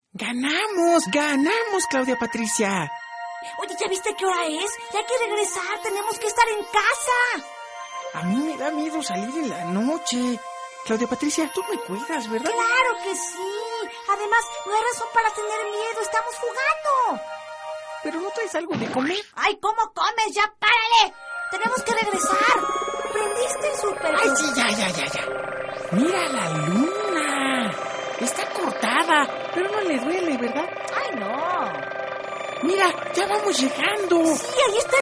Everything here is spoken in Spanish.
Ganamos, Claudia Patricia. Oye, ¿ya viste qué hora es? Ya hay que regresar, tenemos que estar en casa. A mí me da miedo salir en la noche. Claudia Patricia, tú me cuidas, ¿verdad? Claro que sí. Además, no hay razón para tener miedo, estamos jugando. ¿Pero no traes algo de comer? ¡Ay, cómo comes! ¡Ya párale! Tenemos que regresar. ¿Prendiste el súper? ¡Ay, sí, ya! ¡Mira la luna! Está cortada, pero no le duele, ¿verdad? ¡Ay, no! ¡Mira, ya vamos llegando! Sí, ahí está